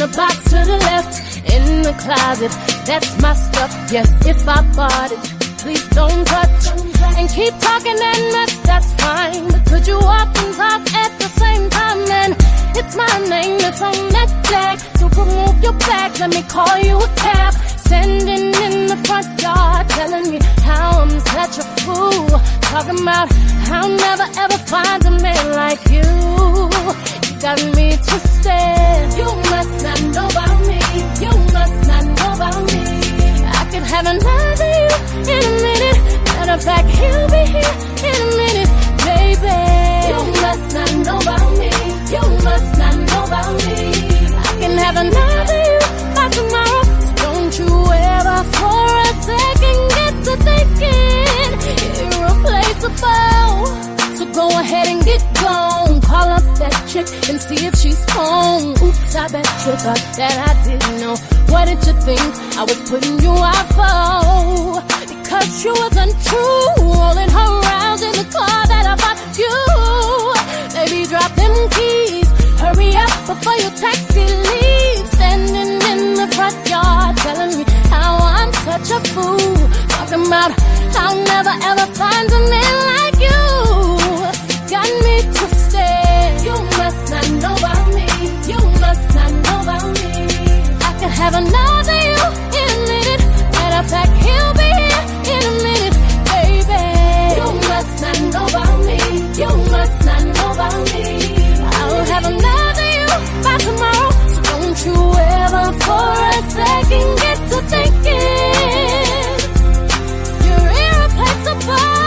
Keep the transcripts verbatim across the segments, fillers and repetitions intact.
the box to the left, in the closet, that's my stuff. Yes, if I bought it, please don't touch. And keep talking and mess, that's fine. But could you walk and talk at the same time? And it's my name that's on that flag. So remove your bags, let me call you a cab. Standing in the front yard, telling me how I'm such a fool. Talking about I'll never ever find a man like you. You got me twisted. You must not know about me. You must not know about me. I could have another you in a minute. Matter of fact, he'll be here in a minute, baby. You must not know about me. You must not know about me. I can have another you by tomorrow. So don't you ever for a second get to thinking irreplaceable. So go ahead and get gone. Call up that chick and see if she's home. Oops, I bet you thought that I didn't know. What did you think I was putting you out for? Because you was untrue, rolling her around in the car that I bought you. Baby, drop them keys, hurry up before your taxi leaves. Standing in the front yard, telling me how I'm such a fool. Talking about I'll never ever find a man like you. Got me twisted. You must not know about me. You must not know about me. I could have another you in a minute. Matter of fact, he'll be here in a minute, baby. You must not know about me. You must not know about me. I'll have another you by tomorrow. So don't you ever for a second get to thinking you're irreplaceable.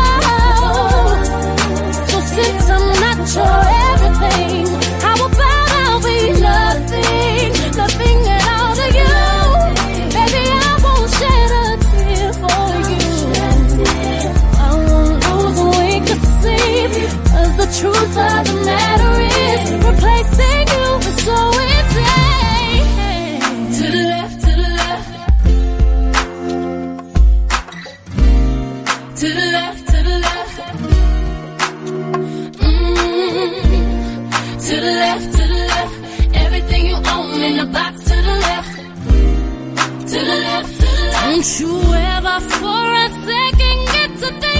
So since I'm not your everything, how about I'll be nothing, nothing at all to you? Baby, I won't shed a tear for you. I won't lose a wink of sleep, 'cause the truth of the matter is replacing you is so easy. To the left, to the left, to the left, to the left, mm-hmm. To the left, to the left, everything you own in the box to the left, to the left, to the left. Don't you ever for a second get to think